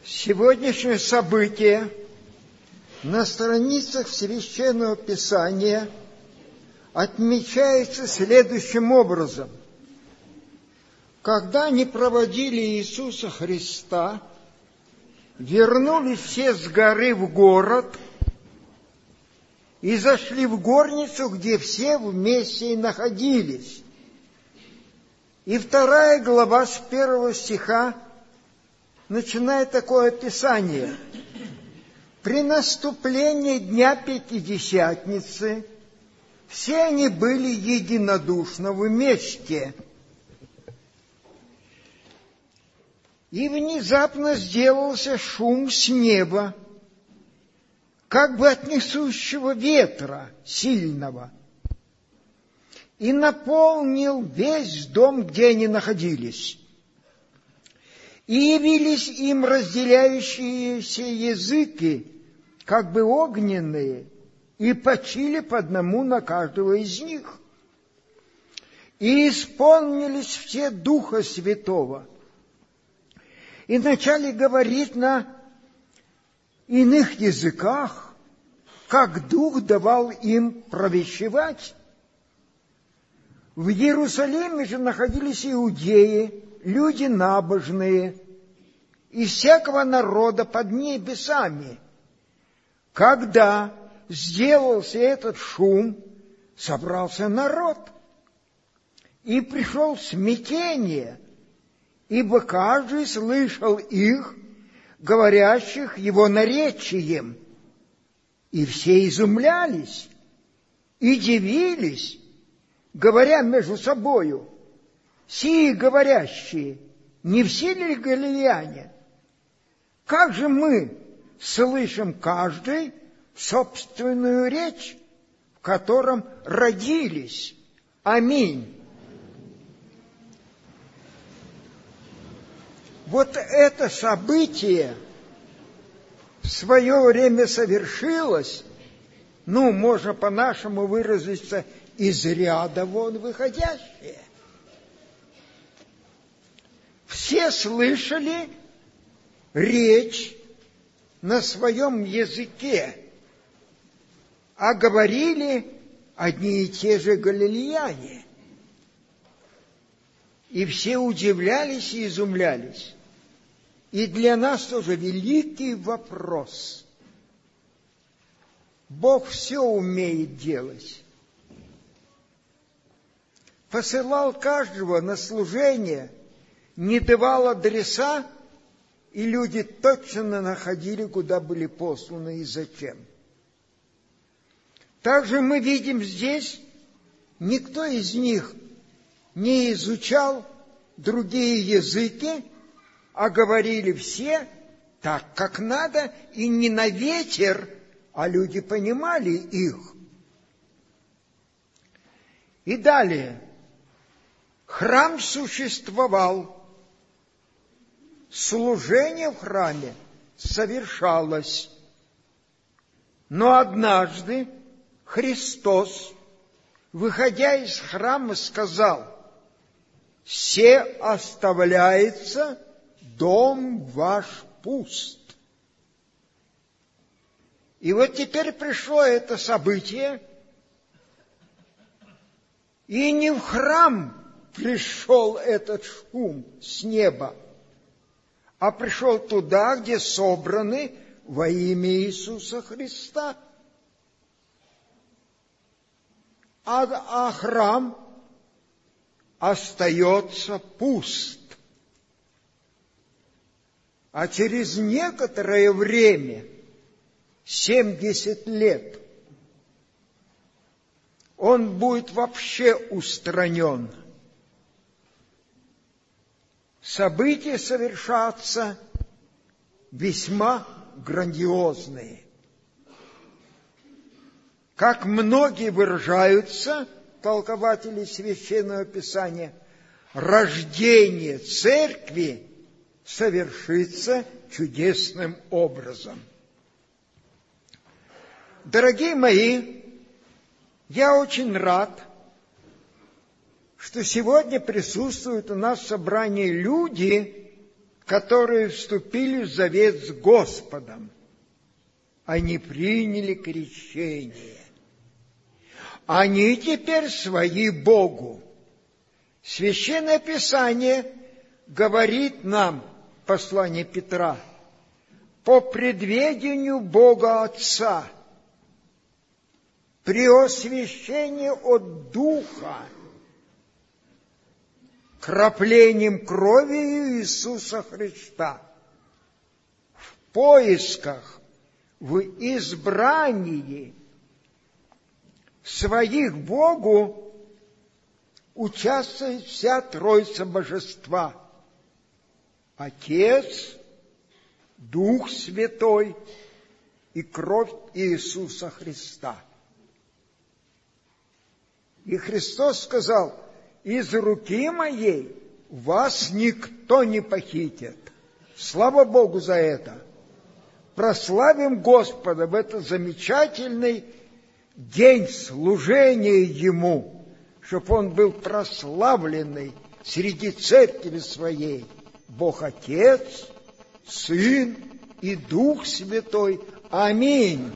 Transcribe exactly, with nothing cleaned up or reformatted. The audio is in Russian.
Сегодняшнее событие на страницах Священного Писания отмечается следующим образом. Когда они проводили Иисуса Христа, вернулись все с горы в город и зашли в горницу, где все вместе и находились. И вторая глава с первого стиха начинает такое описание. При наступлении Дня Пятидесятницы все они были единодушно вместе. И внезапно сделался шум с неба, как бы от несущего ветра сильного, и наполнил весь дом, где они находились. И явились им разделяющиеся языки, как бы огненные, и почили по одному на каждого из них. И исполнились все Духа Святого, и начали говорить на иных языках, как Дух давал им провещевать. В Иерусалиме же находились иудеи, люди набожные, из всякого народа под небесами. Когда сделался этот шум, собрался народ, и пришел смятение, ибо каждый слышал их, говорящих его наречием, и все изумлялись и дивились, говоря между собою: сии говорящие, не все ли галилеяне? Как же мы слышим каждый собственную речь, в котором родились? Аминь. Вот это событие в свое время совершилось, ну, можно по-нашему выразиться, из ряда вон выходящее. Все слышали речь на своем языке, а говорили одни и те же галилеяне. И все удивлялись и изумлялись. И для нас тоже великий вопрос. Бог все умеет делать. Посылал каждого на служение, не давал адреса, и люди точно находили, куда были посланы и зачем. Также мы видим здесь, никто из них не изучал другие языки, а говорили все так, как надо, и не на ветер, а люди понимали их. И далее. Храм существовал, служение в храме совершалось. Но однажды Христос, выходя из храма, сказал: «Се оставляется, дом ваш пуст». И вот теперь пришло это событие, и не в храм пришел этот шум с неба, а пришел туда, где собраны во имя Иисуса Христа. А, а храм остается пуст. А через некоторое время, семьдесят лет, он будет вообще устранен. События совершатся весьма грандиозные. Как многие выражаются, толкователи Священного Писания, рождение церкви совершится чудесным образом. Дорогие мои, я очень рад, что сегодня присутствуют у нас в собрании люди, которые вступили в завет с Господом. Они приняли крещение. Они теперь свои Богу. Священное Писание говорит нам, послание Петра, по предведению Бога Отца, при освящении от Духа, краплением крови Иисуса Христа, в поисках, в избрании своих Богу участвует вся Троица Божества. Отец, Дух Святой и кровь Иисуса Христа. И Христос сказал: из руки моей вас никто не похитит. Слава Богу за это. Прославим Господа в этот замечательный день служения Ему, чтобы Он был прославленный среди церкви своей. Бог Отец, Сын и Дух Святой. Аминь.